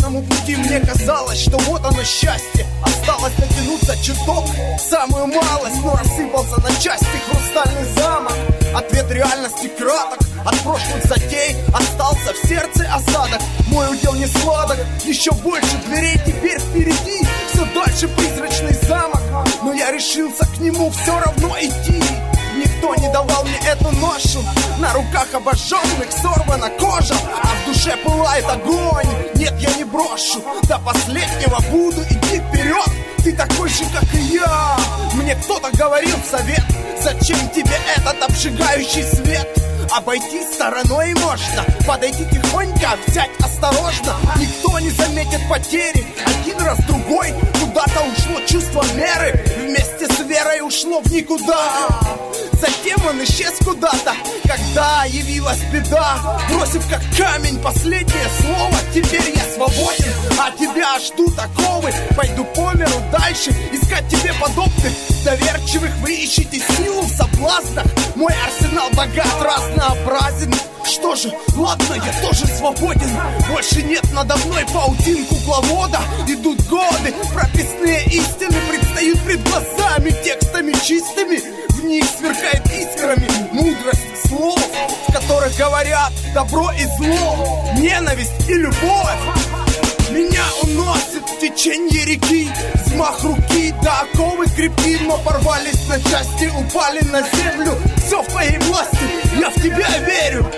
заветному пути мне казалось, что вот оно счастье. Осталось дотянуться чуток, самую малость, но рассыпался на части хрустальный замок. Ответ реальности краток, от прошлых затей остался в сердце осадок. Мой удел не сладок, еще больше дверей теперь впереди. Все дальше призрачный замок, но я решился к нему все равно идти. Никто не давал мне эту ношу, на руках обожженных сорвана кожа, а в душе пылает огонь. Нет, я не брошу, до последнего буду идти вперед. Ты такой же, как и я. Мне кто-то говорил совет: зачем тебе этот обжигающий свет? Обойти стороной можно, подойти тихонько, взять осторожно. Никто не заметит потери, один раз другой. Куда-то ушло чувство меры, вместе с верой ушло в никуда. Затем он исчез куда-то, когда явилась беда, бросив как камень последнее слово. Теперь я свободен, а тебя жду таковы. Пойду по миру дальше, искать тебе подобных доверчивых. Вы ищете силу в соблазнах, мой арсенал богат, разнообразен. Что же, ладно, я тоже свободен. Больше нет надо мной паутин кукловода. Идут годы, прописные истины предстают пред глазами, текстами чистыми. В них сверкает искрами мудрость слов, в которых говорят добро и зло, ненависть и любовь. Меня уносит в течение реки, взмах руки до оковы крепки, но порвались на части, упали на землю. Все в твоей власти, я в тебя верю.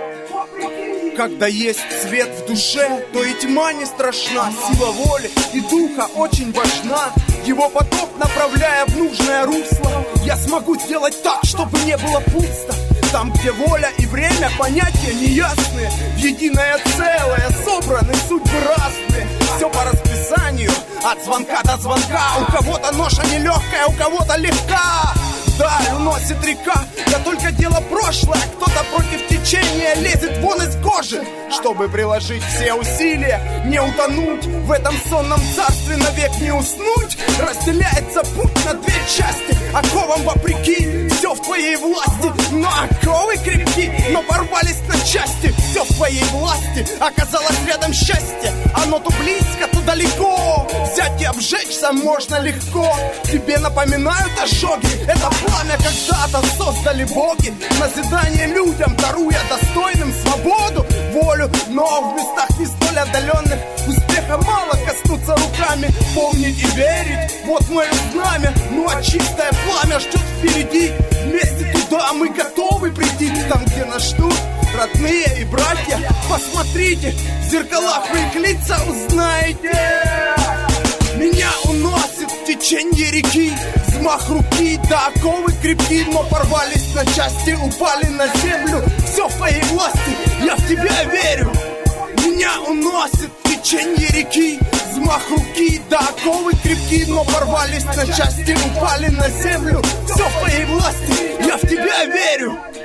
Когда есть свет в душе, то и тьма не страшна. Сила воли и духа очень важна. Его поток направляя в нужное русло, я смогу сделать так, чтобы не было пусто. Там, где воля и время, понятия неясные, в единое целое собраны судьбы разные. Все по расписанию, от звонка до звонка. У кого-то ноша нелегкая, у кого-то легка. Вдаль уносит река, да только дело прошлое. Кто-то против течения лезет вон из кожи, чтобы приложить все усилия, не утонуть в этом сонном царстве, навек не уснуть. Разделяется путь на две части, оковам вопреки, все в твоей власти. Но оковы крепки, но порвались на части. Все в твоей власти, оказалось рядом счастье. Оно то близко, то далеко. Взять и обжечься можно легко. Тебе напоминают ожоги, это пламя когда-то создали боги. Назидание людям, даруя достойным свободу, волю. Но в местах не столь отдаленных успеха мало коснуться руками. Помнить и верить, вот мое знамя. Ну а чистое пламя ждет впереди. Вместе туда мы готовы прийти. Там, где нас ждут родные и братья. Посмотрите, в зеркалах вы их лица узнаете. Меня уносит в течение реки, взмах руки до оковы крепки, но порвались на части, упали на землю. Все в твоей власти, я в тебя верю. Меня уносит в течение реки, взмах руки до оковы крепки, но порвались на части, упали на землю. Все в твоей власти, я в тебя верю.